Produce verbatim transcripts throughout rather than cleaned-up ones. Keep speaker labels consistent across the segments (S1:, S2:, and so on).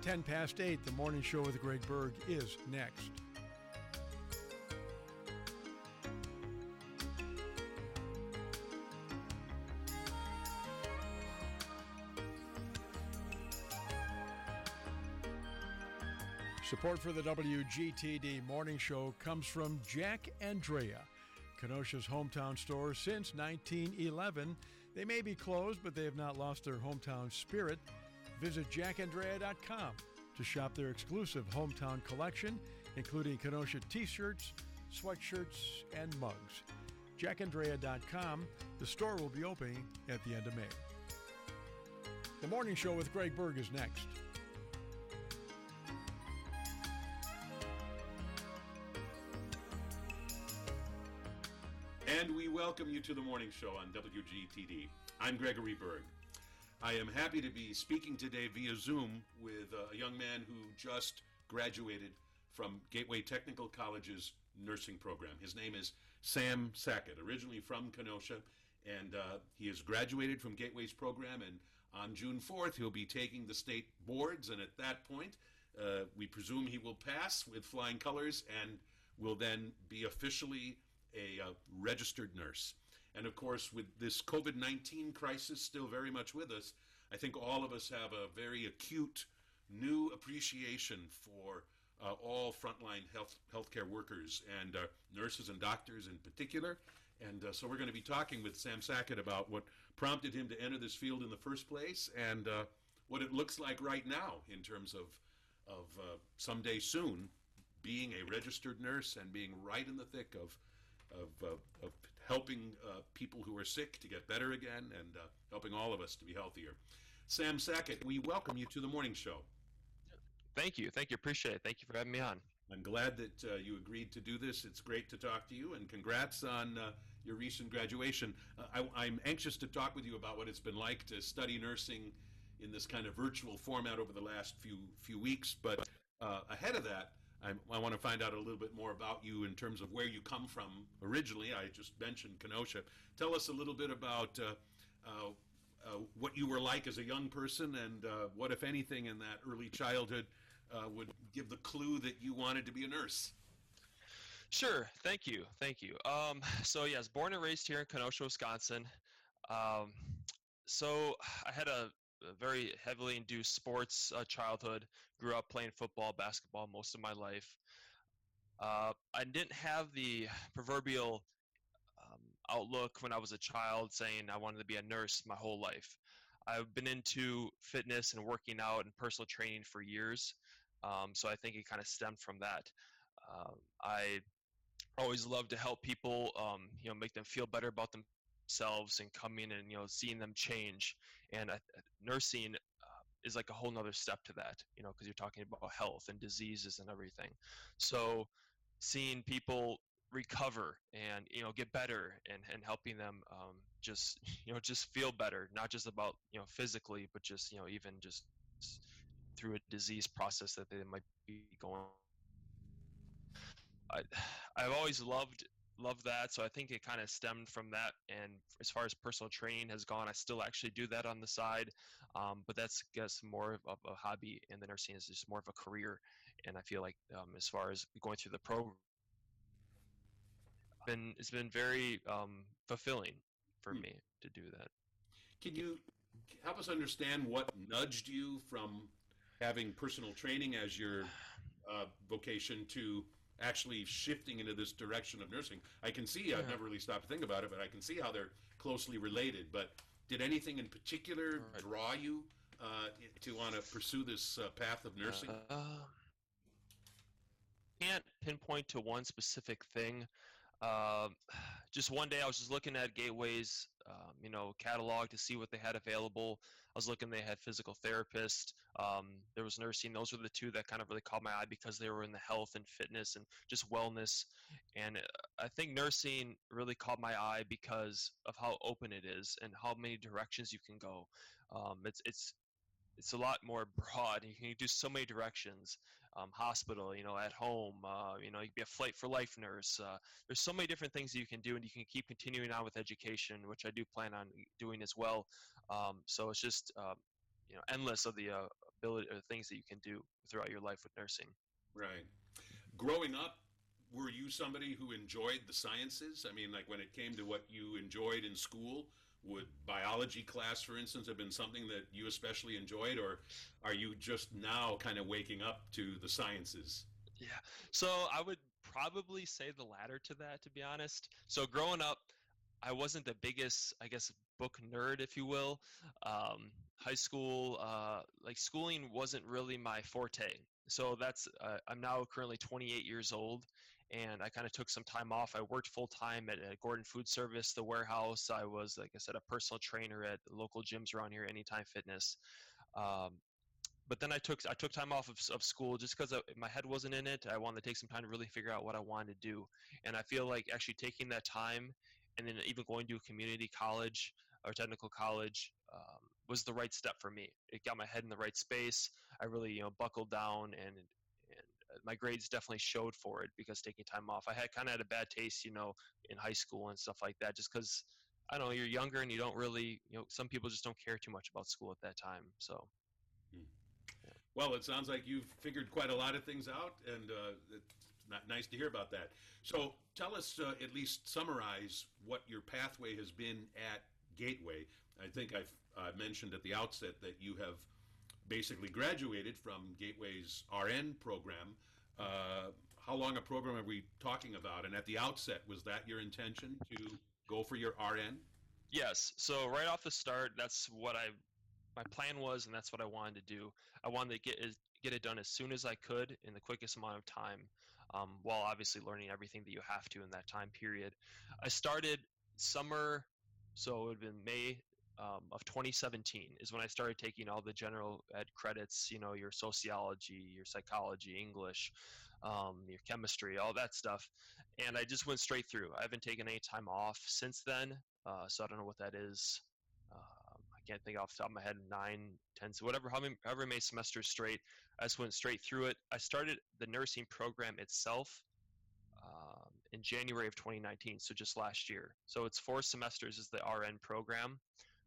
S1: ten past eight, the morning show with Greg Berg is next. Support for the W G T D Morning Show comes from Jack Andrea, Kenosha's hometown store since nineteen eleven. They may be closed, but they have not lost their hometown spirit. Visit jack andrea dot com to shop their exclusive hometown collection, including Kenosha t-shirts, sweatshirts, and mugs. jack andrea dot com. The store will be opening at the end of May. The Morning Show with Greg Berg is next.
S2: And we welcome you to the morning show on W G T D. I'm Gregory Berg. I am happy to be speaking today via Zoom with a young man who just graduated from Gateway Technical College's nursing program. His name is Sam Sackett, originally from Kenosha, and uh, he has graduated from Gateway's program, and on June fourth he'll be taking the state boards, and at that point uh, we presume he will pass with flying colors and will then be officially a uh, registered nurse. And of course, with this COVID nineteen crisis still very much with us, I think all of us have a very acute new appreciation for uh, all frontline health healthcare workers and uh, nurses and doctors in particular. And uh, so we're going to be talking with Sam Sackett about what prompted him to enter this field in the first place and uh, what it looks like right now in terms of, of uh, someday soon being a registered nurse and being right in the thick of Of, uh, of helping uh, people who are sick to get better again and uh, helping all of us to be healthier. Sam Sackett, we welcome you to the morning show.
S3: Thank you. Thank you. Appreciate it. Thank you for having me on.
S2: I'm glad that uh, you agreed to do this. It's great to talk to you, and congrats on uh, your recent graduation. Uh, I, I'm anxious to talk with you about what it's been like to study nursing in this kind of virtual format over the last few few weeks. But uh, ahead of that, I'm, I want to find out a little bit more about you in terms of where you come from originally. I just mentioned Kenosha. Tell us a little bit about uh, uh, uh, what you were like as a young person and uh, what, if anything, in that early childhood uh, would give the clue that you wanted to be a nurse.
S3: Sure. Thank you. Thank you. Um, so, yes, born and raised here in Kenosha, Wisconsin. Um, so I had a a very heavily induced sports uh, childhood. Grew up playing football, basketball most of my life. Uh, I didn't have the proverbial um, outlook when I was a child saying I wanted to be a nurse my whole life. I've been into fitness and working out and personal training for years, um, so I think it kind of stemmed from that. Um, I always loved to help people, um, you know, make them feel better about themselves themselves and coming and you know seeing them change, and uh, nursing uh, is like a whole nother step to that, you know because you're talking about health and diseases and everything. So seeing people recover and you know get better and, and helping them um, just you know just feel better, not just about you know physically, but just you know even just through a disease process that they might be going. I, I've always loved love that, so I think it kind of stemmed from that. And as far as personal training has gone, I still actually do that on the side, um, but that's I guess more of a hobby, and the nursing is just more of a career. And I feel like um, as far as going through the program, been it's been very um, fulfilling for hmm. me to do that.
S2: Can you help us understand what nudged you from having personal training as your uh, vocation to actually shifting into this direction of nursing? I can see, yeah. I've never really stopped to think about it, but I can see how they're closely related. But did anything in particular right. draw you uh, to want to pursue this uh, path of nursing?
S3: Uh, can't pinpoint to one specific thing. Um, just one day I was just looking at Gateway's, um, you know, catalog to see what they had available. I was looking, they had physical therapists, um, there was nursing. Those were the two that kind of really caught my eye because they were in the health and fitness and just wellness. And I think nursing really caught my eye because of how open it is and how many directions you can go. Um, it's, it's, It's a lot more broad. You can do so many directions. Um, hospital, you know, at home, uh, you know, you can be a flight for life nurse. Uh, there's so many different things that you can do, and you can keep continuing on with education, which I do plan on doing as well. Um, so it's just, um, you know, endless of the uh, ability or things that you can do throughout your life with nursing.
S2: Right. Growing up, were you somebody who enjoyed the sciences? I mean, like when it came to what you enjoyed in school, would biology class, for instance, have been something that you especially enjoyed, or are you just now kind of waking up to the sciences?
S3: Yeah. So I would probably say the latter to that, to be honest. So growing up, I wasn't the biggest, I guess, book nerd, if you will. Um, high school, uh, like schooling wasn't really my forte. So that's, uh, I'm now currently twenty-eight years old, and I kind of took some time off. I worked full time at, at Gordon Food Service, the warehouse. I was, like I said, a personal trainer at local gyms around here, Anytime Fitness. Um, but then I took I took time off of, of school just because my head wasn't in it. I wanted to take some time to really figure out what I wanted to do, and I feel like actually taking that time and then even going to a community college or technical college um, was the right step for me. It got my head in the right space. I really you know buckled down, and and my grades definitely showed for it because taking time off. I had kind of had a bad taste, you know, in high school and stuff like that, just because I don't know, you're younger and you don't really, you know, some people just don't care too much about school at that time. So.
S2: Hmm. Well, it sounds like you've figured quite a lot of things out, and uh, it's not nice to hear about that. So tell us, uh, at least summarize what your pathway has been at Gateway. I think I've uh, mentioned at the outset that you have basically graduated from Gateway's R N program. Uh, how long a program are we talking about? And at the outset, was that your intention to go for your R N?
S3: Yes. So right off the start, that's what I my plan was, and that's what I wanted to do. I wanted to get it, get it done as soon as I could in the quickest amount of time, um, while obviously learning everything that you have to in that time period. I started summer, so it would have been May um, of twenty seventeen is when I started taking all the general ed credits, you know, your sociology, your psychology, English, um, your chemistry, all that stuff. And I just went straight through. I haven't taken any time off since then, uh, so I don't know what that is. Uh, Can't think off the top of my head, nine, ten, so whatever, however, however many semesters straight. I just went straight through it. I started the nursing program itself um, in January of twenty nineteen, so just last year. So it's four semesters is the R N program.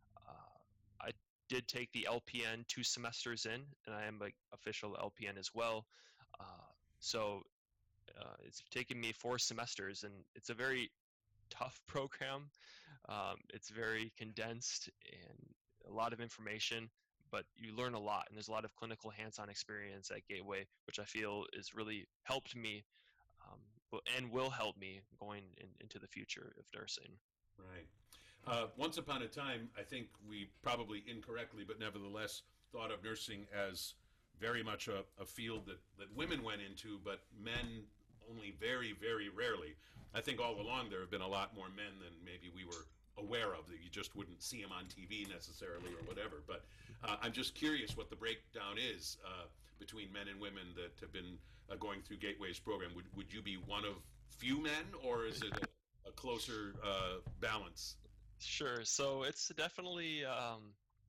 S3: Uh, I did take the L P N two semesters in, and I am an official L P N as well. Uh, so uh, it's taken me four semesters, and it's a very tough program. Um, it's very condensed and a lot of information, but you learn a lot, and there's a lot of clinical hands-on experience at Gateway, which I feel is really helped me um, and will help me going in, into the future of nursing.
S2: Right. Uh, once upon a time, I think we probably incorrectly, but nevertheless, thought of nursing as very much a, a field that, that women went into, but men only very, very rarely. I think all along there have been a lot more men than maybe we were aware of, that you just wouldn't see them on T V necessarily or whatever. But uh, I'm just curious what the breakdown is uh, between men and women that have been uh, going through Gateway's program. Would, would you be one of few men, or is it a, a closer uh, balance?
S3: Sure. So it's definitely, um,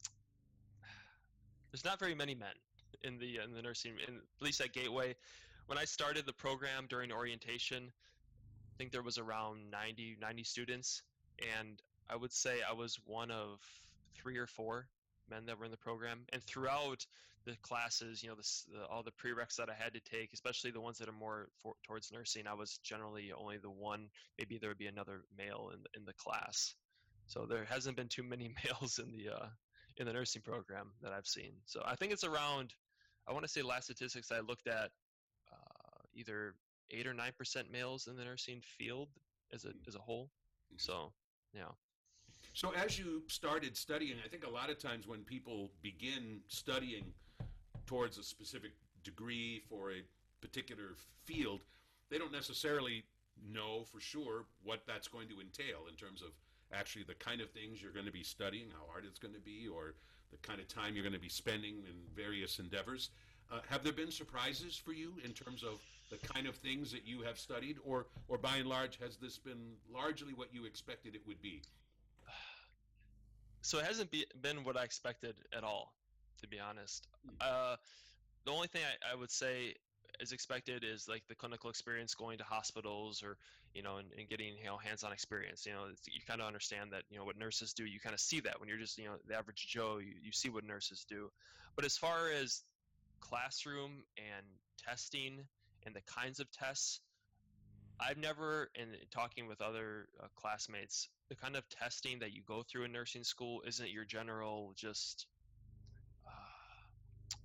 S3: there's not very many men in the in the nursing, in, at least at Gateway. When I started the program during orientation, I think there was around ninety, ninety students, and I would say I was one of three or four men that were in the program. And throughout the classes, you know, the, the, all the prereqs that I had to take, especially the ones that are more for, towards nursing, I was generally only the one. Maybe there would be another male in in the class. So there hasn't been too many males in the uh, in the nursing program that I've seen. So I think it's around, I want to say last statistics I looked at, uh, either eight or nine percent males in the nursing field as a as a whole. So yeah.
S2: So as you started studying, I think a lot of times when people begin studying towards a specific degree for a particular field, they don't necessarily know for sure what that's going to entail in terms of actually the kind of things you're going to be studying, how hard it's going to be, or the kind of time you're going to be spending in various endeavors. Uh, have there been surprises for you in terms of the kind of things that you have studied, or, or by and large, has this been largely what you expected it would be?
S3: So it hasn't be, been what I expected at all, to be honest. Uh, the only thing I, I would say is expected is like the clinical experience, going to hospitals, or you know, and, and getting you know hands-on experience. You know, you kind of understand that you know what nurses do. You kind of see that when you're just you know the average Joe. You, you see what nurses do. But as far as classroom and testing and the kinds of tests, I've never, in talking with other uh, classmates, the kind of testing that you go through in nursing school isn't your general just uh,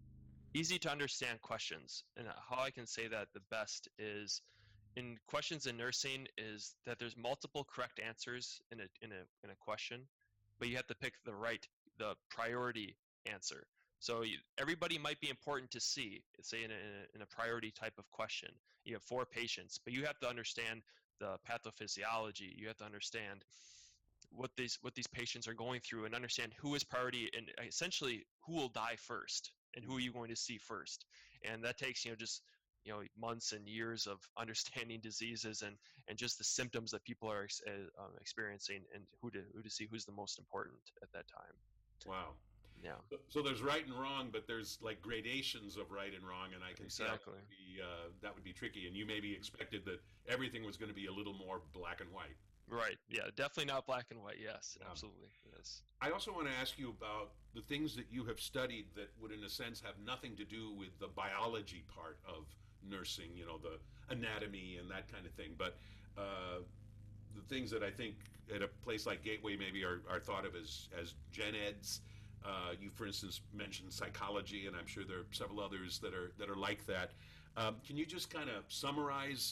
S3: easy to understand questions. And how I can say that the best is in questions in nursing is that there's multiple correct answers in a in a in a question, but you have to pick the right the priority answer. So you, everybody might be important to see, say in a, in a priority type of question. You have four patients, but you have to understand the pathophysiology. You have to understand what these what these patients are going through and understand who is priority and essentially who will die first and who are you going to see first. And that takes, you know, just you know months and years of understanding diseases and and just the symptoms that people are uh, um, experiencing and who to who to see who's the most important at that time.
S2: Wow.
S3: Yeah.
S2: So, so there's right and wrong, but there's like gradations of right and wrong, and I can
S3: exactly.
S2: see that would be, uh, that would be tricky. And you maybe expected that everything was going to be a little more black and white.
S3: Right. Yeah. Definitely not black and white. Yes.
S2: Yeah.
S3: Absolutely. Yes.
S2: I also want to ask you about the things that you have studied that would, in a sense, have nothing to do with the biology part of nursing. You know, the anatomy and that kind of thing, but uh, the things that I think at a place like Gateway maybe are, are thought of as as gen eds. Uh, you, for instance, mentioned psychology, and I'm sure there are several others that are that are like that. Um, can you just kind of summarize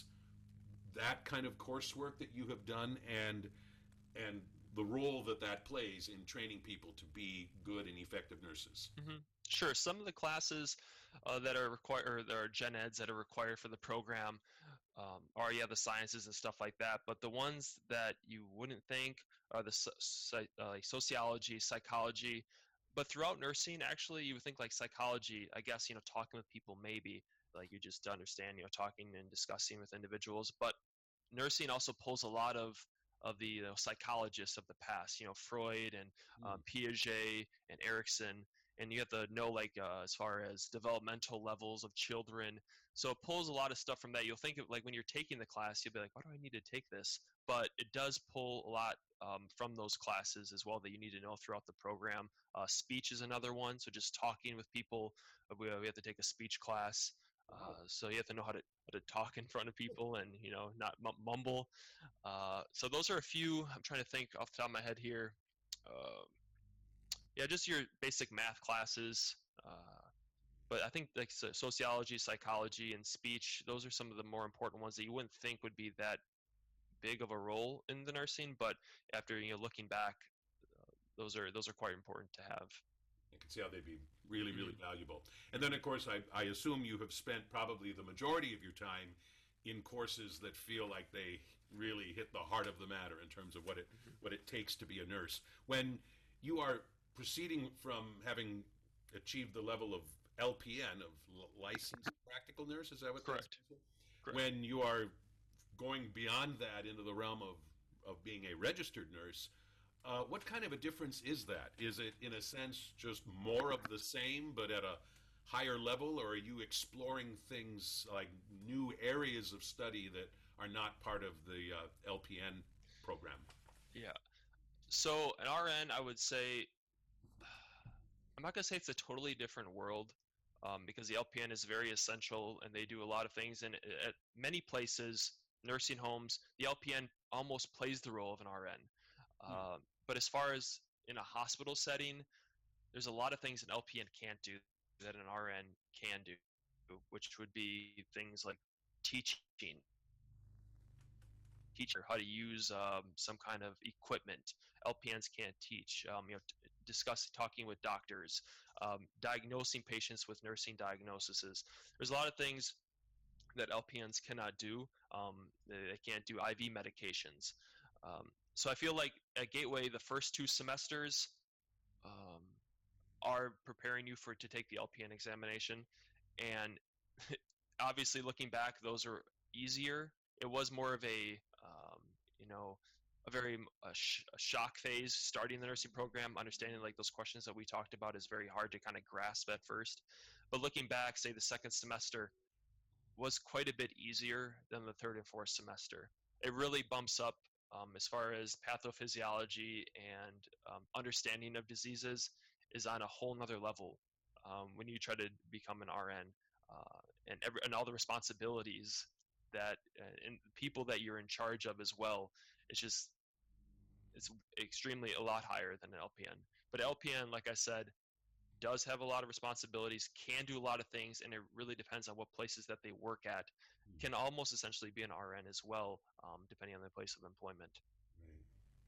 S2: that kind of coursework that you have done, and and the role that that plays in training people to be good and effective nurses?
S3: Mm-hmm. Sure. Some of the classes uh, that are required, or there are gen eds that are required for the program, um, are yeah the sciences and stuff like that. But the ones that you wouldn't think are the so, uh, like sociology, psychology. But throughout nursing, actually, you would think like psychology, I guess, you know, talking with people, maybe like you just understand, you know, talking and discussing with individuals. But nursing also pulls a lot of, of the you know, psychologists of the past, you know, Freud and um, Piaget and Erickson. And you have to know, like, uh, as far as developmental levels of children. So it pulls a lot of stuff from that. You'll think of, like, when you're taking the class, you'll be like, why do I need to take this? But it does pull a lot um, from those classes as well that you need to know throughout the program. Uh, speech is another one. So just talking with people. We, we have to take a speech class. Uh, so you have to know how to how to talk in front of people and, you know, not m- mumble. Uh, so those are a few. I'm trying to think off the top of my head here. Uh, Yeah, just your basic math classes. Uh, but I think like sociology, psychology, and speech, those are some of the more important ones that you wouldn't think would be that big of a role in the nursing. But after, you know, looking back, uh, those are those are quite important to have.
S2: You can see how they'd be really, really mm-hmm. valuable. And then, of course, I, I assume you have spent probably the majority of your time in courses that feel like they really hit the heart of the matter in terms of what it mm-hmm. what it takes to be a nurse. When you are proceeding from having achieved the level of L P N, of licensed practical nurse, is that what
S3: Correct.
S2: that's
S3: Correct.
S2: When you are going beyond that into the realm of, of being a registered nurse, uh, what kind of a difference is that? Is it, in a sense, just more of the same, but at a higher level, or are you exploring things like new areas of study that are not part of the uh, L P N program?
S3: Yeah. So at R N, I would say, I'm not going to say it's a totally different world, um, because the L P N is very essential and they do a lot of things. And at many places, nursing homes, the L P N almost plays the role of an R N.
S2: Hmm.
S3: Uh, but as far as in a hospital setting, there's a lot of things an L P N can't do that an R N can do, which would be things like teaching, teach how to use um, some kind of equipment. L P Ns can't teach. Um, you know, t- discuss talking with doctors, um, diagnosing patients with nursing diagnoses. There's a lot of things that L P Ns cannot do. Um, they can't do I V medications. Um, so I feel like at Gateway, the first two semesters um, are preparing you for to take the L P N examination, and obviously looking back, those are easier. It was more of a um, you know a very a sh- a shock phase starting the nursing program, understanding like those questions that we talked about is very hard to kind of grasp at first. But looking back, say the second semester was quite a bit easier than the third and fourth semester. It really bumps up um, as far as pathophysiology and um, understanding of diseases is on a whole nother level um, when you try to become an R N, uh, and every, and all the responsibilities that uh, and people that you're in charge of as well. It's just it's extremely a lot higher than an L P N. But L P N, like I said, does have a lot of responsibilities, can do a lot of things, and it really depends on what places that they work at. Can almost essentially be an R N as well, um, depending on the place of employment.
S2: Right.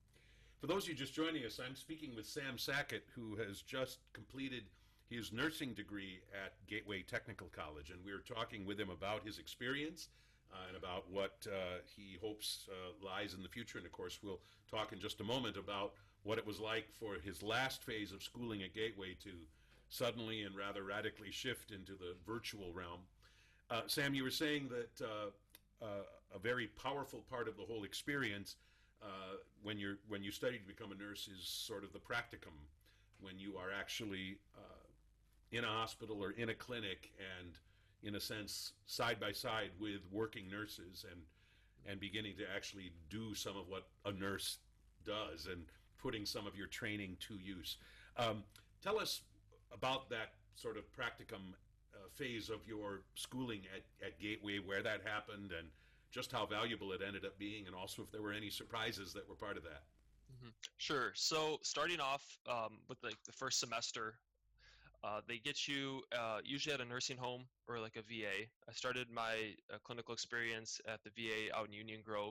S2: For those of you just joining us, I'm speaking with Sam Sackett, who has just completed his nursing degree at Gateway Technical College, and we're talking with him about his experience uh, and about what uh, he hopes uh, lies in the future. And of course, we'll talk in just a moment about what it was like for his last phase of schooling at Gateway to suddenly and rather radically shift into the virtual realm. Uh, Sam, you were saying that uh, uh, a very powerful part of the whole experience uh, when you're when you study to become a nurse is sort of the practicum, when you are actually uh, in a hospital or in a clinic and, in a sense, side by side with working nurses and and beginning to actually do some of what a nurse does and putting some of your training to use. Um, tell us about that sort of practicum uh, phase of your schooling at, at Gateway, where that happened, and just how valuable it ended up being, and also if there were any surprises that were part of that.
S3: Mm-hmm. Sure. So starting off um, with like the first semester, uh, they get you uh, usually at a nursing home or like a V A. I started my uh, clinical experience at the V A out in Union Grove.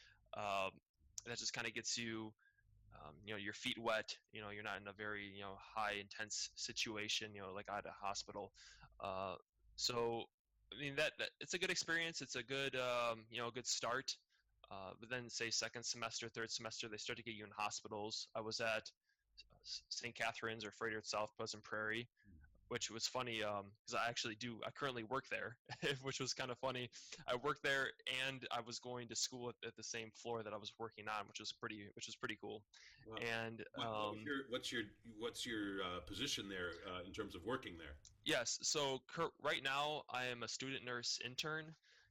S3: Um, that just kind of gets you Um, you know, your feet wet, you know, you're not in a very, you know, high intense situation, you know, like at a hospital. Uh, so, I mean, that, that it's a good experience. It's a good, um, you know, good start. Uh, but then say second semester, third semester, they start to get you in hospitals. I was at Saint Catharines or Frederick South Pleasant Prairie, which was funny because um, I actually do, I currently work there, which was kind of funny. I worked there and I was going to school at, at the same floor that I was working on, which was pretty, which was pretty cool.
S2: Wow.
S3: And
S2: what,
S3: um,
S2: what your, what's your what's your uh, position there uh, in terms of working there?
S3: Yes, so cur- right now I am a student nurse intern,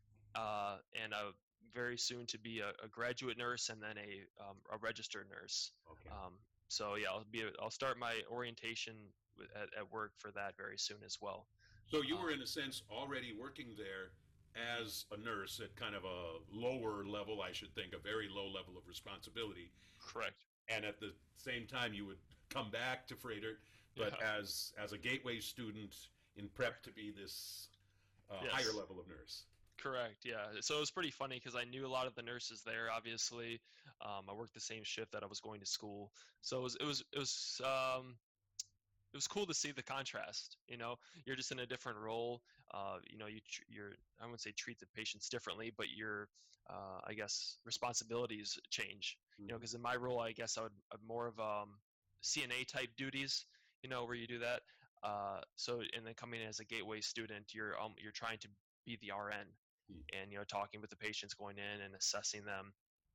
S3: uh, and a very soon to be a, a graduate nurse and then a um, a registered nurse.
S2: Okay.
S3: Um, so yeah, I'll be a, I'll start my orientation At, at work for that very soon as well.
S2: So you were,
S3: um,
S2: in a sense, already working there as a nurse at kind of a lower level, I should think, a very low level of responsibility.
S3: Correct.
S2: And at the same time, you would come back to Frederick, but
S3: yeah.
S2: as as a Gateway student in prep to be this uh,
S3: yes.
S2: higher level of nurse.
S3: Correct. Yeah. So it was pretty funny because I knew a lot of the nurses there. Obviously, um, I worked the same shift that I was going to school. So it was it was it was. Um, It was cool to see the contrast. You know, you're just in a different role. Uh, you know, you tr- you're I wouldn't say treat the patients differently, but your uh, I guess responsibilities change. Mm-hmm. You know, because in my role, I guess I would have more of um, C N A type duties. You know, where you do that. Uh, so and then coming in as a Gateway student, you're um, you're trying to be the R N, mm-hmm. and you know, talking with the patients, going in and assessing them.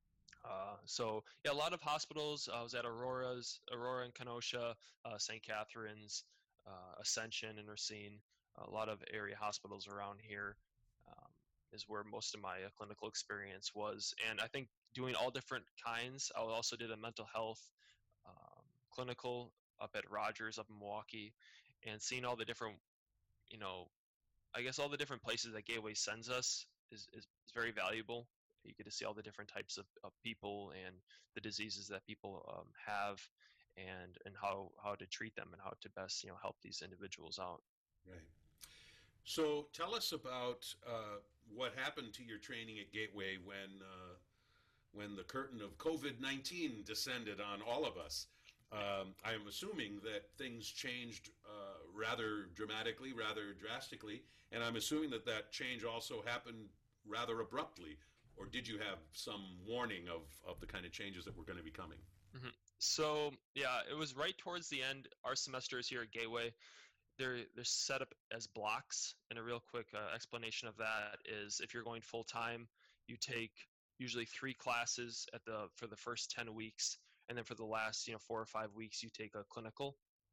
S3: Uh, so yeah, a lot of hospitals. I was at Aurora's, Aurora and Kenosha, uh, Saint Catharines, uh, Ascension and Racine. A lot of area hospitals around here um, is where most of my uh, clinical experience was. And I think doing all different kinds. I also did a mental health um, clinical up at Rogers up in Milwaukee, and seeing all the different, you know, I guess all the different places that Gateway sends us is, is, is very valuable. You get to see all the different types of, of people and the diseases that people um, have, and and how, how to treat them and how to best, you know, help these individuals out.
S2: Right. So tell us about uh, what happened to your training at Gateway when uh, when the curtain of COVID nineteen descended on all of us. Um, I am assuming that things changed uh, rather dramatically, rather drastically, and I'm assuming that that change also happened rather abruptly. Or did you have some warning of, of the kind of changes that were going to be coming?
S3: Mm-hmm. So yeah, it was right towards the end. Our semesters here at Gateway, they're they're set up as blocks. And a real quick uh, explanation of that is, if you're going full time, you take usually three classes at the for the first ten weeks, and then for the last you know four or five weeks, you take a clinical.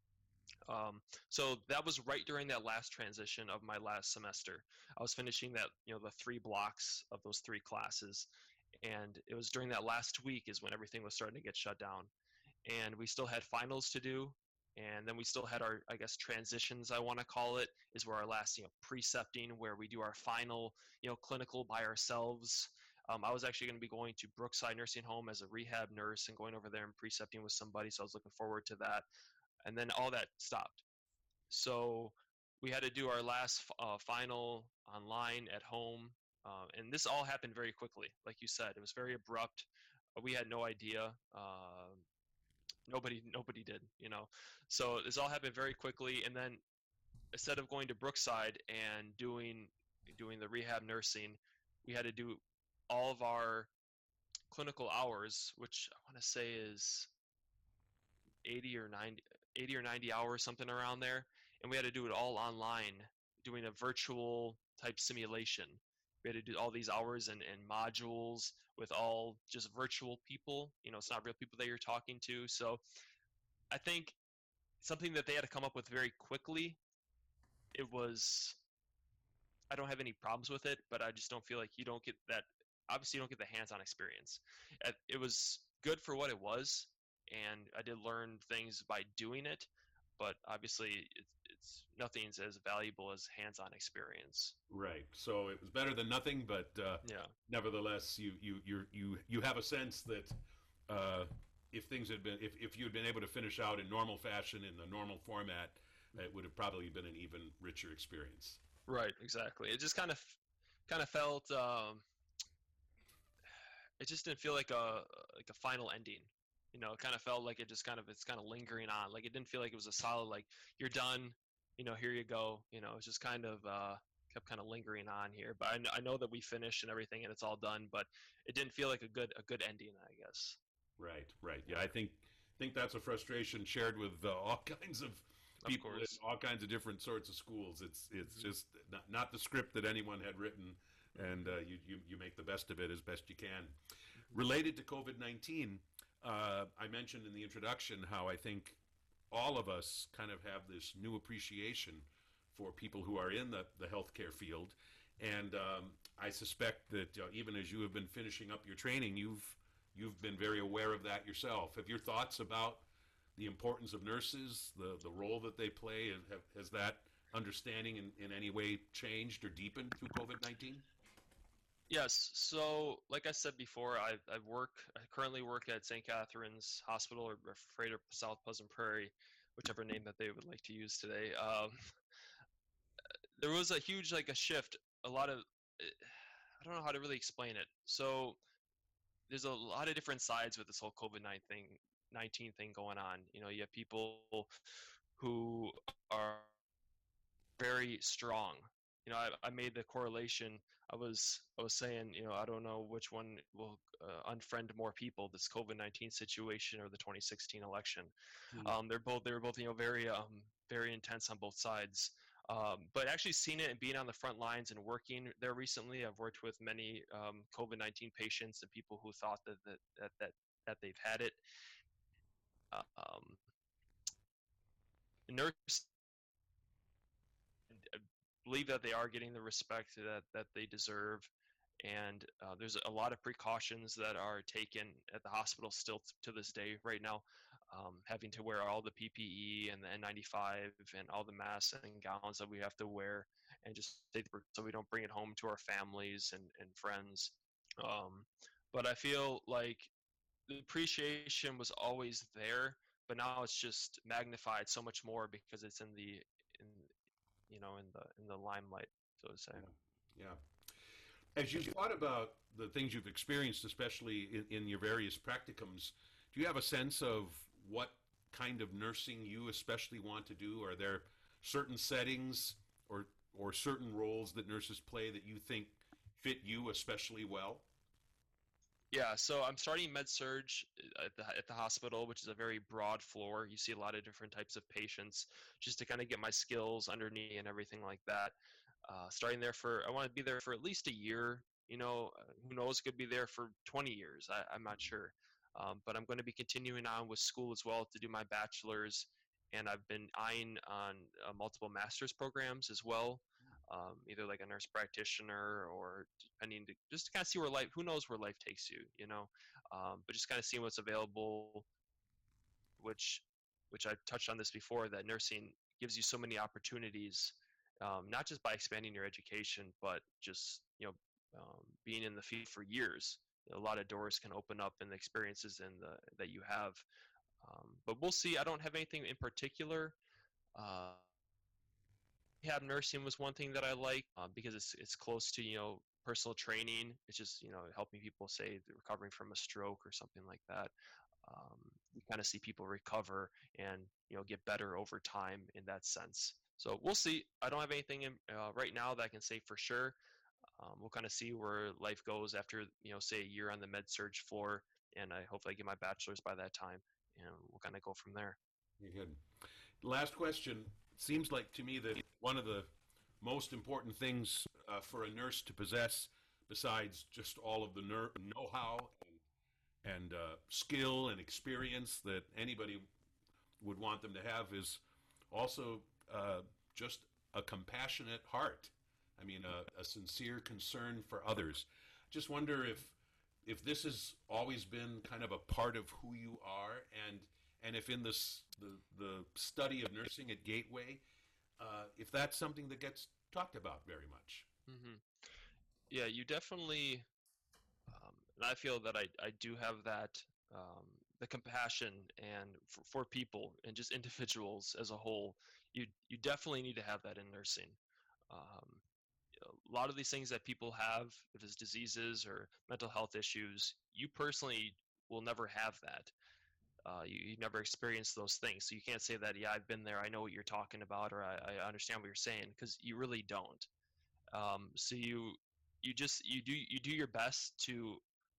S3: Um, so that was right during that last transition of my last semester. I was finishing that, you know, the three blocks of those three classes. And it was during that last week is when everything was starting to get shut down. And we still had finals to do. And then we still had our, I guess, transitions, I want to call it, is where our last, you know, precepting, where we do our final, you know, clinical by ourselves. Um, I was actually going to be going to Brookside Nursing Home as a rehab nurse and going over there and precepting with somebody, so I was looking forward to that. And then all that stopped. So we had to do our last uh, final online at home. Uh, and this all happened very quickly. Like you said, it was very abrupt. We had no idea. Uh, nobody, nobody did, you know. So this all happened very quickly. And then instead of going to Brookside and doing doing the rehab nursing, we had to do all of our clinical hours, which I want to say is eighty or ninety, eighty or ninety hours, something around there. And we had to do it all online, doing a virtual type simulation. We had to do all these hours and, and modules with all just virtual people. You know, it's not real people that you're talking to. So I think something that they had to come up with very quickly, it was, I don't have any problems with it, but I just don't feel like you don't get that, obviously you don't get the hands-on experience. It was good for what it was, and I did learn things by doing it, but obviously it's, it's nothing's as valuable as hands-on experience.
S2: Right. So it was better than nothing, but uh,
S3: yeah.
S2: Nevertheless, you you you you you have a sense that uh, if things had been, if if you had been able to finish out in normal fashion in the normal format, it would have probably been an even richer experience.
S3: Right. Exactly. It just kind of kind of felt. Um, it just didn't feel like a like a final ending. You know, it kind of felt like it just kind of, it's kind of lingering on. Like it didn't feel like it was a solid, like you're done, you know, here you go. You know, it's just kind of uh, kept kind of lingering on here. But I, I know that we finished and everything and it's all done, but it didn't feel like a good, a good ending, I guess.
S2: Right, right. Yeah, I think think that's a frustration shared with uh, all kinds of people
S3: of
S2: in all kinds of different sorts of schools. It's it's just not, not the script that anyone had written, and uh, you, you you make the best of it as best you can. Related to COVID nineteen. Uh, I mentioned in the introduction how I think all of us kind of have this new appreciation for people who are in the, the healthcare field. And um, I suspect that uh, even as you have been finishing up your training, you've you've been very aware of that yourself. Have your thoughts about the importance of nurses, the, the role that they play, and have, has that understanding in, in any way changed or deepened through COVID nineteen?
S3: Yes. So, like I said before, I I work. I currently work at Saint Catherine's Hospital, or Freighter South Pleasant Prairie, whichever name that they would like to use today. Um, there was a huge, like a shift. A lot of, I don't know how to really explain it. So, there's a lot of different sides with this whole COVID nineteen thing going on. You know, you have people who are very strong. You know, I, I made the correlation. I was I was saying, you know, I don't know which one will uh, unfriend more people, this COVID nineteen situation or the twenty sixteen election. Mm-hmm. Um, they're both they were both you know very um, very intense on both sides. Um, but actually seeing it and being on the front lines and working there recently, I've worked with many um, COVID nineteen patients and people who thought that that that that, that they've had it. Uh, um, nurse. Believe that they are getting the respect that, that they deserve, and uh, there's a lot of precautions that are taken at the hospital still t- to this day right now, um, having to wear all the P P E and the N ninety-five and all the masks and gowns that we have to wear, and just so we don't bring it home to our families and, and friends. Um, but I feel like the appreciation was always there, but now it's just magnified so much more because it's in the in you know, in the in the limelight, so to say.
S2: Yeah. yeah. As you've thought about the things you've experienced, especially in, in your various practicums, do you have a sense of what kind of nursing you especially want to do? Are there certain settings or or certain roles that nurses play that you think fit you especially well?
S3: Yeah, so I'm starting med-surg at the, at the hospital, which is a very broad floor. You see a lot of different types of patients, just to kind of get my skills under me and everything like that. Uh, starting there for, I want to be there for at least a year. You know, who knows, could be there for twenty years. I, I'm not sure. Um, but I'm going to be continuing on with school as well to do my bachelor's. And I've been eyeing on uh, multiple master's programs as well. Um, either like a nurse practitioner or depending to just to kind of see where life, who knows where life takes you, you know, um, but just kind of seeing what's available, which which I touched on this before, that nursing gives you so many opportunities, um, not just by expanding your education, but just, you know, um, being in the field for years. A lot of doors can open up in the experiences and the, that you have. Um, but we'll see. I don't have anything in particular. Uh, rehab nursing was one thing that I like uh, because it's it's close to, you know, personal training. It's just, you know, helping people, say, recovering from a stroke or something like that. Um, you kind of see people recover and, you know, get better over time in that sense. So we'll see. I don't have anything in, uh, right now that I can say for sure. Um, we'll kind of see where life goes after, you know, say a year on the med surg floor, and I hopefully get my bachelor's by that time, and we'll kind of go from there.
S2: Very good. Last question. Seems like to me that one of the most important things uh, for a nurse to possess, besides just all of the ner- know-how and, and uh, skill and experience that anybody would want them to have, is also uh, just a compassionate heart. I mean, a, a sincere concern for others. Just wonder if if this has always been kind of a part of who you are, and and if in this the the study of nursing at Gateway, uh, if that's something that gets talked about very much.
S3: Mm-hmm. Yeah, you definitely, um, and I feel that I, I do have that, um, the compassion and for, for people and just individuals as a whole. You you definitely need to have that in nursing. Um, a lot of these things that people have, if it's diseases or mental health issues, you personally will never have that. Uh, you, you never experience those things. So you can't say that, yeah, I've been there, I know what you're talking about, or I, I understand what you're saying, because you really don't. Um, so you you just you do you do your best to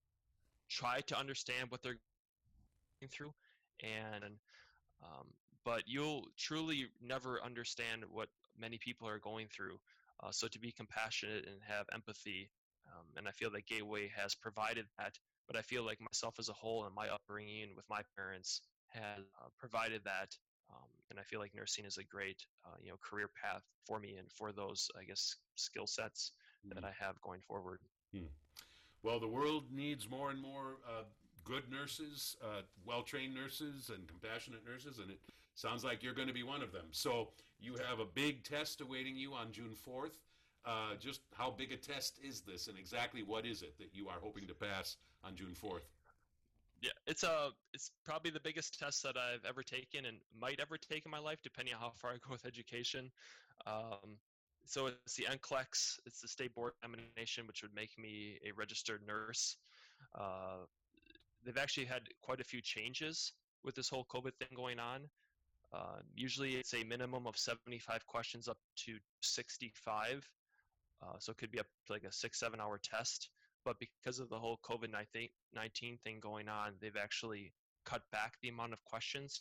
S3: try to understand what they're going through, and um, but you'll truly never understand what many people are going through. Uh, so to be compassionate and have empathy, um, and I feel that Gateway has provided that, but I feel like myself as a whole and my upbringing with my parents has uh, provided that, um, and I feel like nursing is a great, uh, you know, career path for me and for those, I guess, skill sets mm. that I have going forward.
S2: Mm. Well, the world needs more and more uh, good nurses, uh, well-trained nurses, and compassionate nurses, and it sounds like you're going to be one of them. So you have a big test awaiting you on June fourth. Uh, just how big a test is this, and exactly what is it that you are hoping to pass on June fourth?
S3: Yeah, it's a it's probably the biggest test that I've ever taken and might ever take in my life, depending on how far I go with education. Um, so it's the N C L E X, it's the state board examination, which would make me a registered nurse. Uh, they've actually had quite a few changes with this whole COVID thing going on. Uh, usually it's a minimum of seventy-five questions up to sixty-five. Uh, so it could be up to like a six, seven hour test. But because of the whole COVID nineteen thing going on, they've actually cut back the amount of questions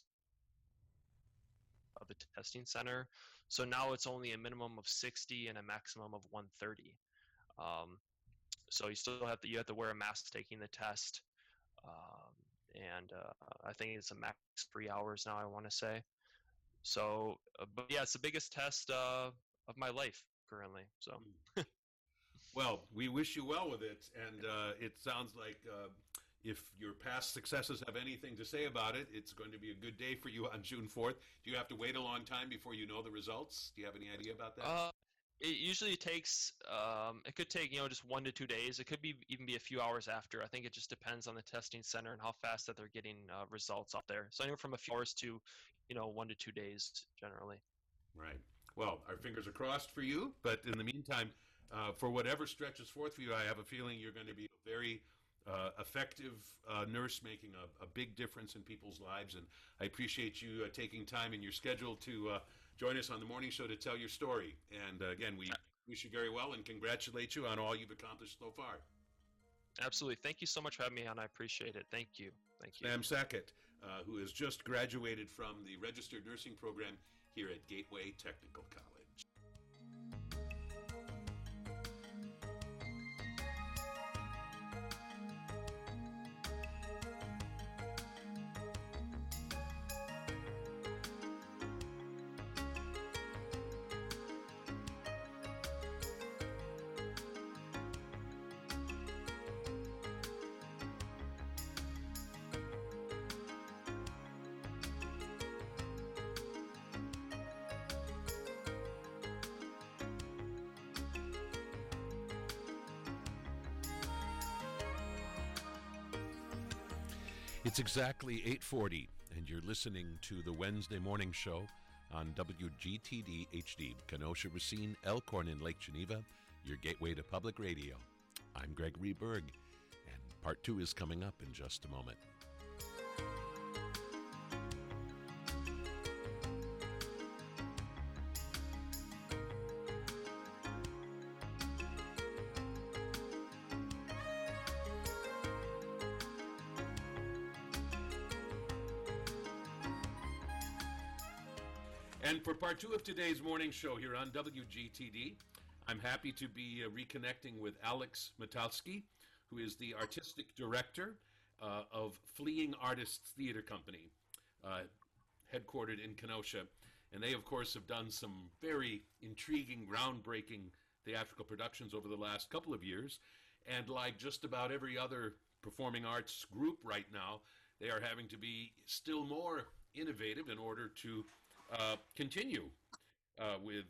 S3: of the testing center. So now it's only a minimum of sixty and a maximum of one thirty. Um, so you still have to, you have to wear a mask taking the test. Um, and uh, I think it's a max three hours now, I want to say. So, uh, but yeah, it's the biggest test uh, of my life currently. So.
S2: Well, we wish you well with it, and uh, it sounds like uh, if your past successes have anything to say about it, it's going to be a good day for you on June fourth. Do you have to wait a long time before you know the results? Do you have any idea about that?
S3: Uh, it usually takes, um, it could take, you know, just one to two days. It could be even be a few hours after. I think it just depends on the testing center and how fast that they're getting uh, results out there. So anywhere from a few hours to, you know, one to two days generally.
S2: Right. Well, our fingers are crossed for you, but in the meantime, Uh, for whatever stretches forth for you, I have a feeling you're going to be a very uh, effective uh, nurse, making a, a big difference in people's lives. And I appreciate you uh, taking time in your schedule to uh, join us on the morning show to tell your story. And uh, again, we wish you very well and congratulate you on all you've accomplished so far.
S3: Absolutely. Thank you so much for having me on. I appreciate it. Thank you. Thank you.
S2: Sam Sackett, uh, who has just graduated from the registered nursing program here at Gateway Technical College.
S4: It's exactly eight forty, and you're listening to the Wednesday Morning Show on W G T D H D, Kenosha, Racine, Elkhorn, and Lake Geneva, your gateway to public radio. I'm Gregory Berg, and part two is coming up in just a moment.
S2: And for part two of today's morning show here on W G T D, I'm happy to be uh, reconnecting with Alex Matalski, who is the artistic director uh, of Fleeing Artists Theater Company, uh, headquartered in Kenosha. And they, of course, have done some very intriguing, groundbreaking theatrical productions over the last couple of years. And like just about every other performing arts group right now, they are having to be still more innovative in order to Uh, continue uh, with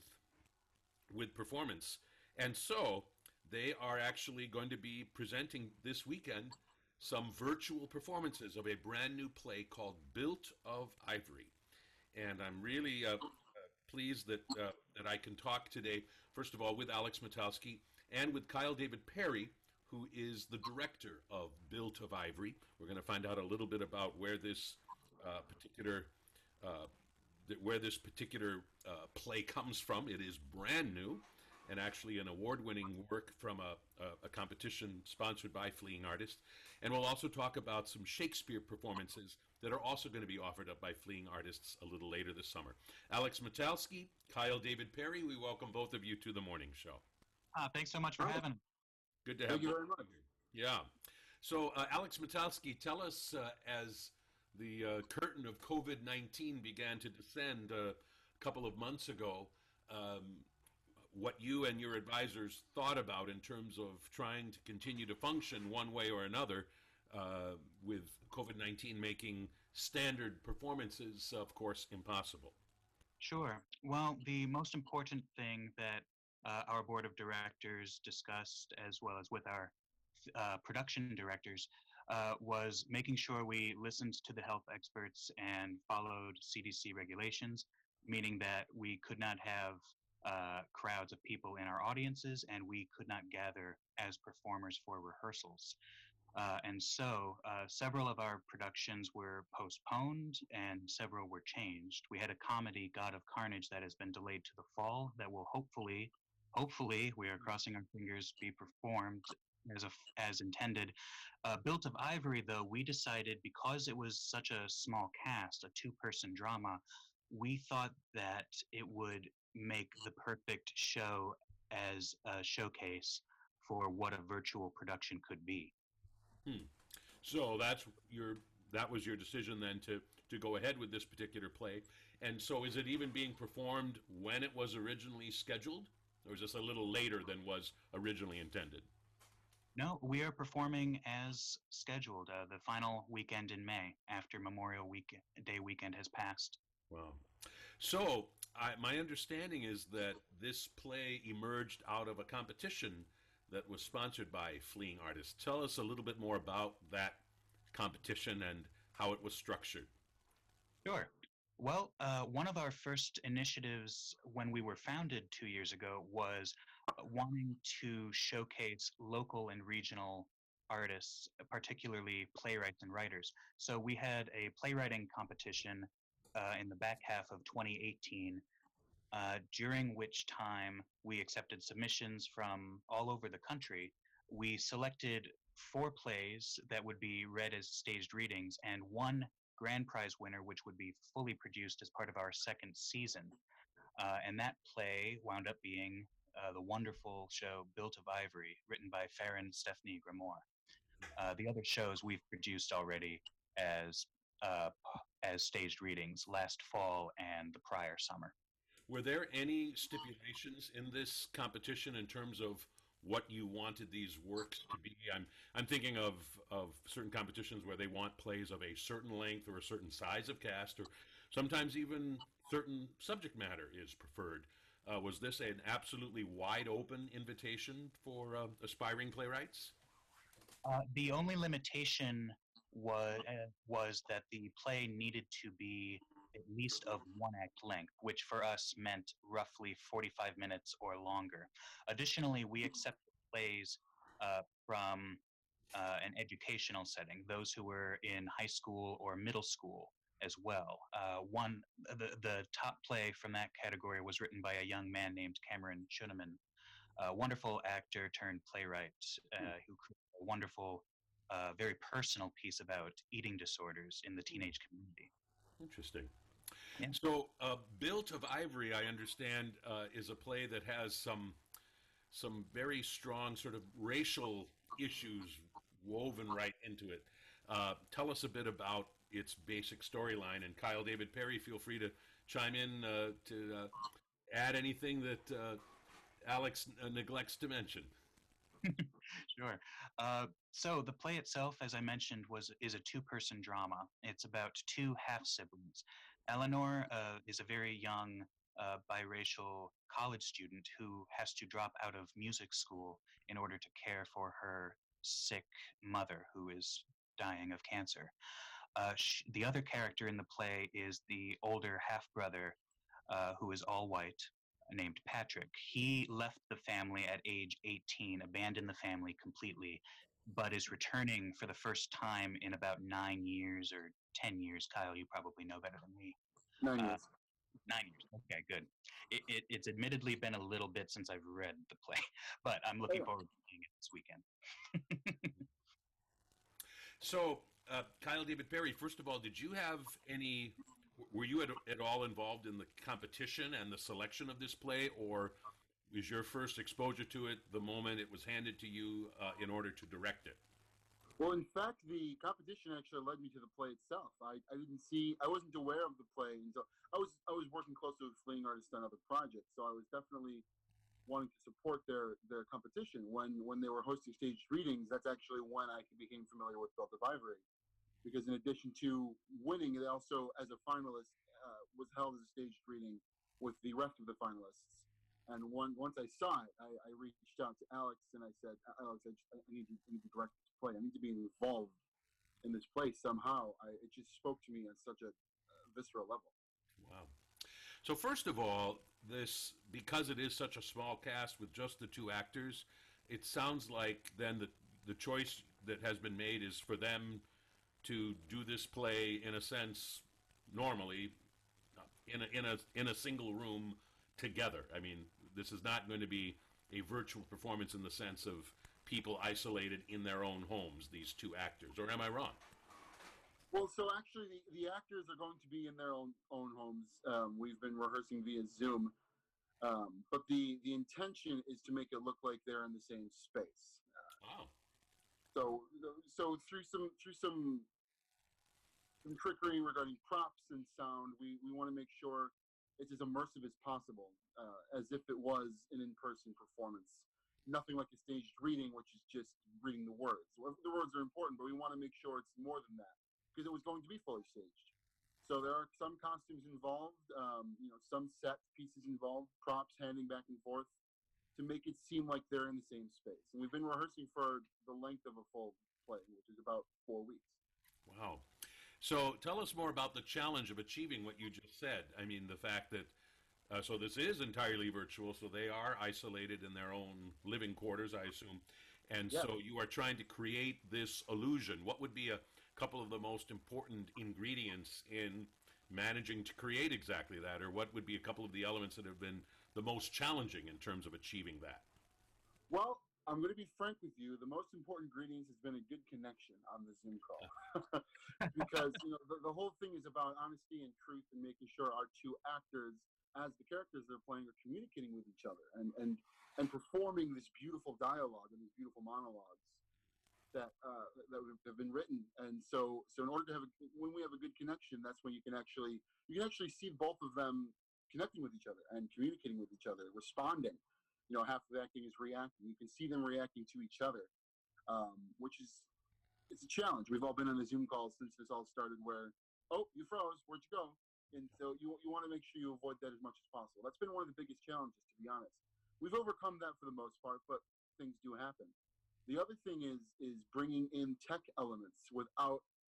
S2: with performance. And so they are actually going to be presenting this weekend some virtual performances of a brand new play called Built of Ivory. And I'm really uh, pleased that uh, that I can talk today, first of all, with Alex Matalski and with Kyle David Perry, who is the director of Built of Ivory. We're going to find out a little bit about where this uh, particular uh, where this particular uh, play comes from. It is brand new and actually an award-winning work from a, a, a competition sponsored by Fleeing Artists. And we'll also talk about some Shakespeare performances that are also going to be offered up by Fleeing Artists a little later this summer. Alex Matalski, Kyle David Perry, we welcome both of you to the morning show.
S5: Uh, thanks so much for
S2: oh.
S5: having me.
S2: Good to have Thank you very much. Yeah. So, uh, Alex Matalski, tell us uh, as the uh, curtain of COVID nineteen began to descend uh, a couple of months ago, um, what you and your advisors thought about in terms of trying to continue to function one way or another uh, with COVID nineteen making standard performances, of course, impossible.
S5: Sure. Well, the most important thing that uh, our board of directors discussed, as well as with our uh, production directors, Uh, was making sure we listened to the health experts and followed C D C regulations, meaning that we could not have uh, crowds of people in our audiences and we could not gather as performers for rehearsals. Uh, and so uh, several of our productions were postponed and several were changed. We had a comedy, God of Carnage, that has been delayed to the fall that will hopefully, hopefully, we are crossing our fingers, be performed as a, as intended. Uh, Built of Ivory, though, we decided because it was such a small cast, a two-person drama, we thought that it would make the perfect show as a showcase for what a virtual production could be.
S2: Hmm. So that's your that was your decision then to to go ahead with this particular play. And so is it even being performed when it was originally scheduled, or is this a little later than was originally intended?
S5: No, we are performing as scheduled, uh, the final weekend in May after Memorial week- Day weekend has passed.
S2: Wow. So I, my understanding is that this play emerged out of a competition that was sponsored by Fleeing Artists. Tell us a little bit more about that competition and how it was structured.
S5: Sure. Well, uh, one of our first initiatives when we were founded two years ago was wanting to showcase local and regional artists, particularly playwrights and writers. So we had a playwriting competition uh, in the back half of twenty eighteen, uh, during which time we accepted submissions from all over the country. We selected four plays that would be read as staged readings and one grand prize winner, which would be fully produced as part of our second season. Uh, and that play wound up being uh, the wonderful show Built of Ivory, written by Farron Stephanie Grimoire. Uh, the other shows we've produced already as uh, as staged readings last fall and the prior summer.
S2: Were there any stipulations in this competition in terms of what you wanted these works to be? I'm I'm thinking of of certain competitions where they want plays of a certain length or a certain size of cast, or sometimes even certain subject matter is preferred. Uh, was this an absolutely wide open invitation for uh, aspiring playwrights?
S5: Uh, the only limitation was uh, was that the play needed to be at least of one act length, which for us meant roughly forty-five minutes or longer. Additionally, we accepted plays uh, from uh, an educational setting, those who were in high school or middle school as well. Uh, one, the, the top play from that category was written by a young man named Cameron Schuneman, a wonderful actor turned playwright uh, who created a wonderful, uh, very personal piece about eating disorders in the teenage community.
S2: Interesting.
S5: Yeah.
S2: So, uh, Built of Ivory, I understand, uh, is a play that has some some very strong sort of racial issues woven right into it. Uh, tell us a bit about its basic storyline, and Kyle David Perry, feel free to chime in uh, to uh, add anything that uh, Alex uh, neglects to mention.
S5: Sure. Uh, so the play itself, as I mentioned, was is a two-person drama. It's about two half-siblings. Eleanor uh, is a very young uh, biracial college student who has to drop out of music school in order to care for her sick mother who is dying of cancer. Uh, sh- the other character in the play is the older half-brother uh, who is all white, named Patrick. He left the family at age eighteen, abandoned the family completely, but is returning for the first time in about nine years or ten years. Kyle, you probably know better than me.
S6: Nine
S5: Uh,
S6: years.
S5: Nine years. Okay, good. It, it, it's admittedly been a little bit since I've read the play, but I'm looking
S6: Oh, yeah.
S5: forward to seeing it this weekend.
S2: So, uh, Kyle David Perry, first of all, did you have any, were you at, at all involved in the competition and the selection of this play, or was your first exposure to it the moment it was handed to you uh, in order to direct it?
S6: Well, in fact, the competition actually led me to the play itself. I, I didn't see, I wasn't aware of the play until I was I was working closely with fleeing artists on other projects, so I was definitely wanting to support their their competition. When when they were hosting staged readings, that's actually when I became familiar with Built of Ivory, because in addition to winning, it also, as a finalist, uh, was held as a staged reading with the rest of the finalists. And one, once I saw it, I, I reached out to Alex and I said, Alex, I, just, I, need to, I need to direct this play. I need to be involved in this play somehow. I, it just spoke to me on such a uh, visceral level.
S2: Wow. So first of all, this, because it is such a small cast with just the two actors, it sounds like then the, the choice that has been made is for them to do this play in a sense normally in a, in a, in a single room together. I mean, this is not going to be a virtual performance in the sense of people isolated in their own homes, these two actors, or am I wrong?
S6: Well, so actually, the, the actors are going to be in their own own homes. Um, we've been rehearsing via Zoom, um, but the the intention is to make it look like they're in the same space.
S2: Wow.
S6: So, so through some through some some trickery regarding props and sound, we we want to make sure it's as immersive as possible, uh, as if it was an in-person performance. Nothing like a staged reading, which is just reading the words. The words are important, but we want to make sure it's more than that, because it was going to be fully staged. So there are some costumes involved, um, you know, some set pieces involved, props handing back and forth to make it seem like they're in the same space. And we've been rehearsing for the length of a full play, which is about four weeks.
S2: Wow. So tell us more about the challenge of achieving what you just said. I mean, the fact that, uh, so this is entirely virtual, so they are isolated in their own living quarters, I assume. And
S6: Yeah.
S2: so you are trying to create this illusion. What would be a couple of the most important ingredients in managing to create exactly that? Or what would be a couple of the elements that have been the most challenging in terms of achieving that?
S6: Well, I'm going to be frank with you. The most important ingredients has been a good connection on the Zoom call. Because, you know, the, the whole thing is about honesty and truth and making sure our two actors, as the characters they're playing, are communicating with each other and, and, and performing this beautiful dialogue and these beautiful monologues that uh, that have been written. And so so in order to have a, when we have a good connection, that's when you can actually you can actually see both of them connecting with each other and communicating with each other, responding. You know, half of the acting is reacting. You can see them reacting to each other, um, which is it's a challenge. We've all been on a Zoom call since this all started where, oh, you froze, where'd you go? And so you you want to make sure you avoid that as much as possible. That's been one of the biggest challenges, to be honest. We've overcome that for the most part, but things do happen. The other thing is is bringing in tech elements without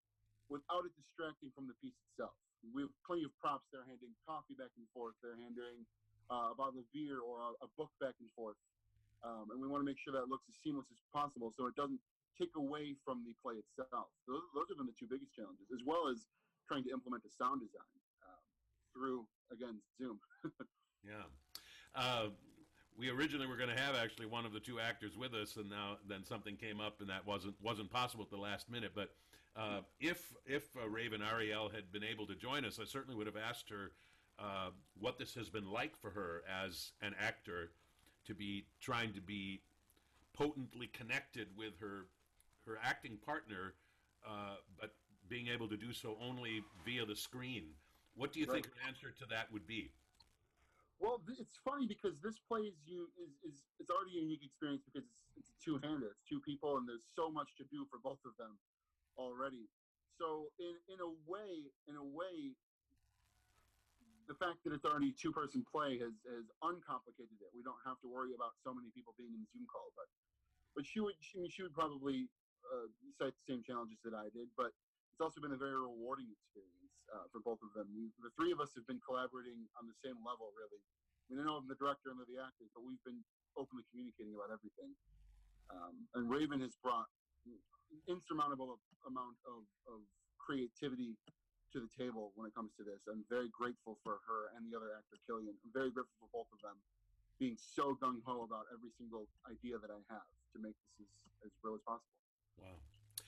S6: without it distracting from the piece itself. We have plenty of props. They're handing coffee back and forth. They're handing uh, a bottle of beer or a, a book back and forth. Um, and we want to make sure that it looks as seamless as possible so it doesn't take away from the play itself. Those, those have been the two biggest challenges, as well as trying to implement a sound design um, through, again, Zoom.
S4: Yeah. Uh, we originally were going to have actually one of the two actors with us, and now then something came up, and that wasn't wasn't possible at the last minute. But uh, if if uh, Raven Ariel had been able to join us, I certainly would have asked her uh, what this has been like for her as an actor to be trying to be potently connected with her her acting partner, uh, but being able to do so only via the screen. What do you
S6: Right.
S4: think her answer to that would be?
S6: Well, th- it's funny because this play is you is, is it's already a unique experience because it's it's two-handed, it's two people, and there's so much to do for both of them already. So in in a way, in a way, the fact that it's already a two-person play has has uncomplicated it. We don't have to worry about so many people being in the Zoom call, but but she would she, she would probably uh, cite the same challenges that I did, but it's also been a very rewarding experience uh, for both of them. We, the three of us have been collaborating on the same level, really. I mean, I know I'm the director and they're the actors, but we've been openly communicating about everything. Um, and Raven has brought insurmountable amount of, of creativity to the table when it comes to this. I'm very grateful for her and the other actor, Killian. I'm very grateful for both of them being so gung-ho about every single idea that I have to make this as, as real as possible.
S4: Wow.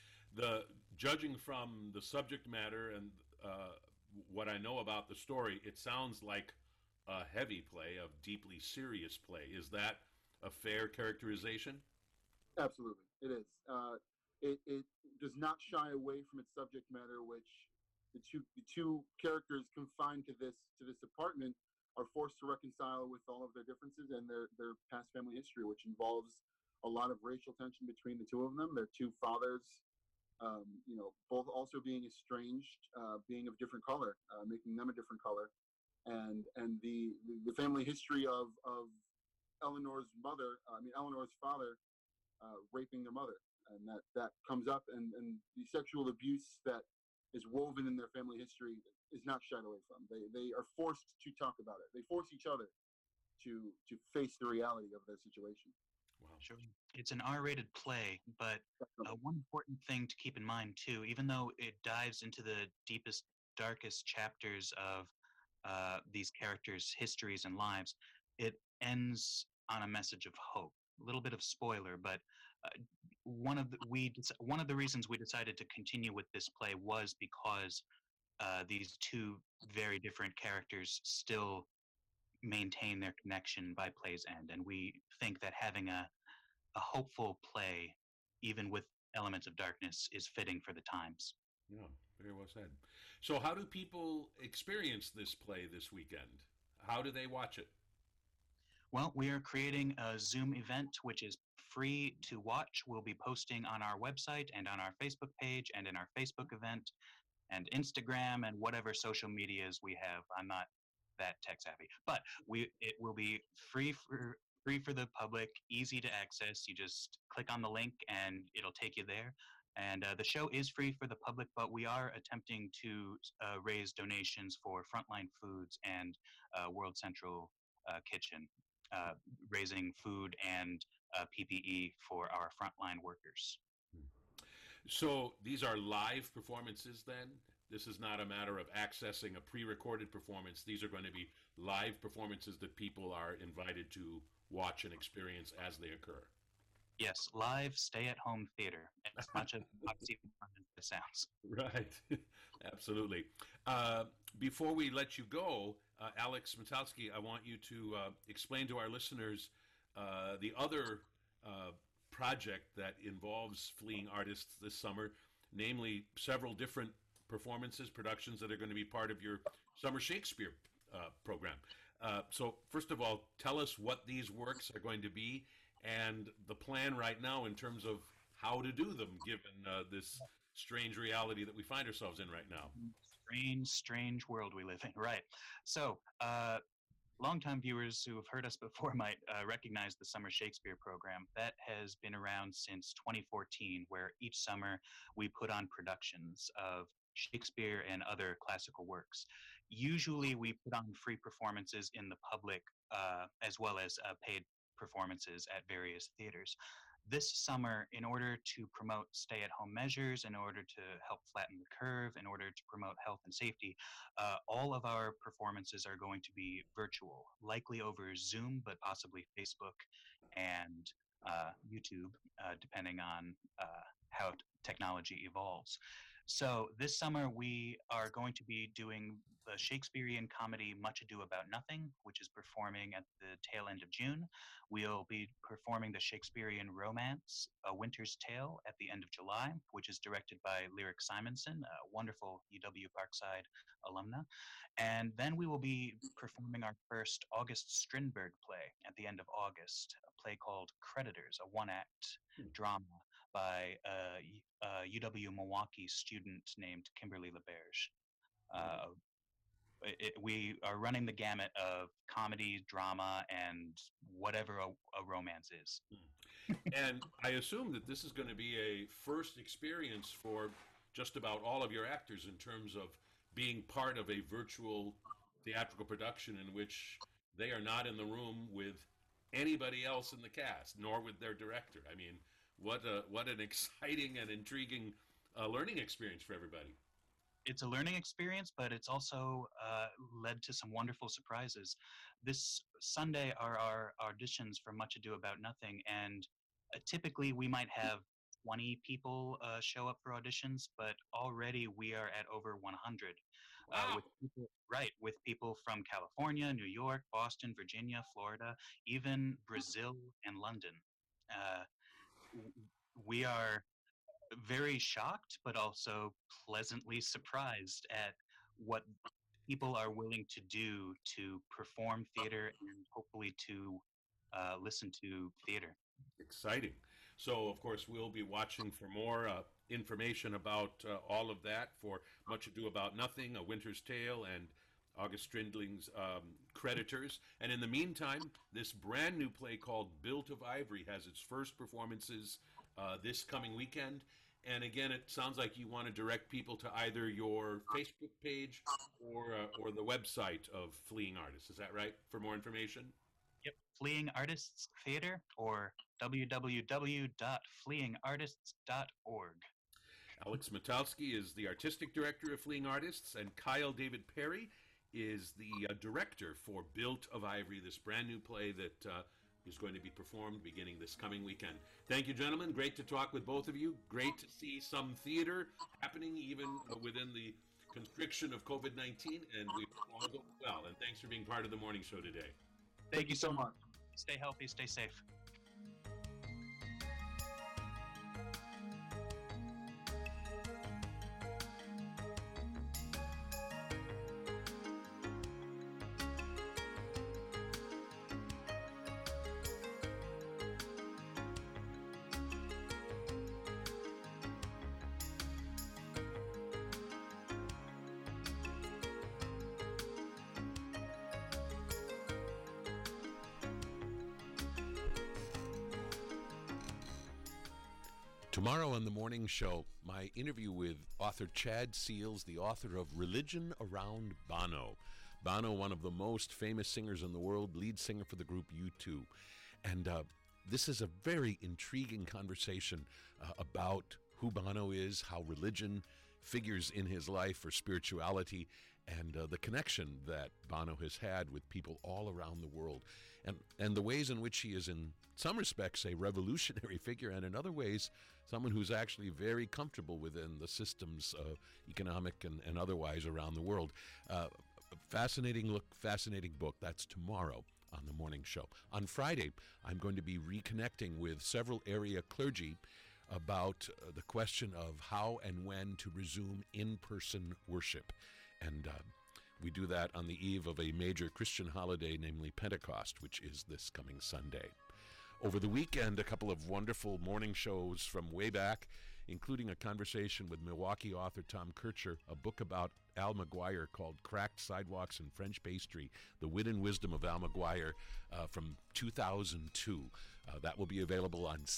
S4: The judging from the subject matter and uh, what I know about the story, it sounds like a heavy play, a deeply serious play. Is that a fair characterization?
S6: Absolutely, it is. Uh, it, it does not shy away from its subject matter, which the two the two characters confined to this to this apartment are forced to reconcile with all of their differences and their their past family history, which involves a lot of racial tension between the two of them. Their two fathers, um, you know, both also being estranged, uh, being of different color, uh, making them a different color, and and the the family history of of Eleanor's mother, I mean Eleanor's father, uh, raping their mother, and that that comes up, and and the sexual abuse that is woven in their family history is not shied away from. They they are forced to talk about it. They force each other to to face the reality of their situation.
S4: Wow.
S5: Sure. It's an R-rated play, but uh, one important thing to keep in mind too, even though it dives into the deepest, darkest chapters of uh, these characters' histories and lives, it ends on a message of hope. A little bit of spoiler, but uh, one of the, we one of the reasons we decided to continue with this play was because uh, these two very different characters still maintain their connection by play's end, and we think that having a a hopeful play, even with elements of darkness, is fitting for the times.
S4: Yeah, very well said. So, how do people experience this play this weekend? How do they watch it?
S5: Well, we are creating a Zoom event which is free to watch. We'll be posting on our website and on our Facebook page and in our Facebook event and Instagram and whatever social medias we have. I'm not that tech savvy, but we it will be free for free for the public, easy to access. You just click on the link and it'll take you there. And uh, the show is free for the public, but we are attempting to uh, raise donations for Frontline Foods and uh, World Central uh, Kitchen, uh, raising food and uh, P P E for our frontline workers.
S4: So, these are live performances then? This is not a matter of accessing a pre-recorded performance. These are going to be live performances that people are invited to watch and experience as they occur.
S5: Yes, live stay-at-home theater, as much as fun as it sounds.
S4: Right, absolutely. Uh, before we let you go, uh, Alex Metalski, I want you to uh, explain to our listeners uh, the other uh, project that involves Fleeing Artists this summer, namely several different performances, productions that are going to be part of your Summer Shakespeare uh, program. Uh, so first of all, tell us what these works are going to be and the plan right now in terms of how to do them, given uh, this strange reality that we find ourselves in right now.
S5: Strange, strange world we live in. Right. So, uh, longtime viewers who have heard us before might uh, recognize the Summer Shakespeare program. That has been around since twenty fourteen, where each summer we put on productions of Shakespeare and other classical works. Usually, we put on free performances in the public uh, as well as uh, paid performances at various theaters. This summer, in order to promote stay at home measures, in order to help flatten the curve, in order to promote health and safety, uh, all of our performances are going to be virtual, likely over Zoom, but possibly Facebook and uh, YouTube, uh, depending on uh, how t- technology evolves. So this summer we are going to be doing the Shakespearean comedy Much Ado About Nothing, which is performing at the tail end of June. We'll be performing the Shakespearean romance A Winter's Tale at the end of July, which is directed by Lyric Simonson, a wonderful U W Parkside alumna. And then we will be performing our first August Strindberg play at the end of August, a play called Creditors, a one-act drama by a, a U W Milwaukee student named Kimberly LeBerge. Uh, it, we are running the gamut of comedy, drama, and whatever a, a romance is.
S2: And I assume that this is going to be a first experience for just about all of your actors in terms of being part of a virtual theatrical production in which they are not in the room with anybody else in the cast, nor with their director. I mean, what a, what an exciting and intriguing uh, learning experience for everybody.
S5: It's a learning experience, but it's also uh, led to some wonderful surprises. This Sunday are our auditions for Much Ado About Nothing, and uh, typically we might have twenty people uh, show up for auditions, but already we are at over one hundred.
S2: Wow.
S5: Uh, with people, right, with people from California, New York, Boston, Virginia, Florida, even Brazil and London. Uh, we are very shocked, but also pleasantly surprised at what people are willing to do to perform theater and hopefully to uh, listen to theater.
S2: Exciting. So, of course, we'll be watching for more uh, information about uh, all of that for Much Ado About Nothing, A Winter's Tale, and August Strindling's um, Creditors. And in the meantime, this brand new play called Built of Ivory has its first performances uh, this coming weekend. And again, it sounds like you want to direct people to either your Facebook page or uh, or the website of Fleeing Artists. Is that right? For more information?
S5: Yep, Fleeing Artists Theater, or w w w dot fleeing artists dot org.
S2: Alex Matalski is the artistic director of Fleeing Artists, and Kyle David Perry is the uh, director for Built of Ivory, this brand new play that uh, is going to be performed beginning this coming weekend. Thank you, gentlemen. Great to talk with both of you. Great to see some theater happening even within the constriction of COVID nineteen, and we all go well. And thanks for being part of the morning show today.
S5: Thank you so much. Stay healthy, stay safe.
S4: Tomorrow on the morning show, my interview with author Chad Seals, the author of Religion Around Bono. Bono, one of the most famous singers in the world, lead singer for the group U two. And uh, this is a very intriguing conversation uh, about who Bono is, how religion figures in his life for spirituality, and uh, the connection that Bono has had with people all around the world, and, and the ways in which he is in some respects a revolutionary figure, and in other ways someone who's actually very comfortable within the systems, uh, economic and, and otherwise, around the world. Uh, fascinating look, fascinating book. That's tomorrow on the morning show. On Friday, I'm going to be reconnecting with several area clergy about uh, the question of how and when to resume in-person worship. And uh, we do that on the eve of a major Christian holiday, namely Pentecost, which is this coming Sunday. Over the weekend, a couple of wonderful morning shows from way back, including a conversation with Milwaukee author Tom Kircher, a book about Al McGuire called Cracked Sidewalks and French Pastry, The Wit and Wisdom of Al McGuire uh, from two thousand two. Uh, that will be available on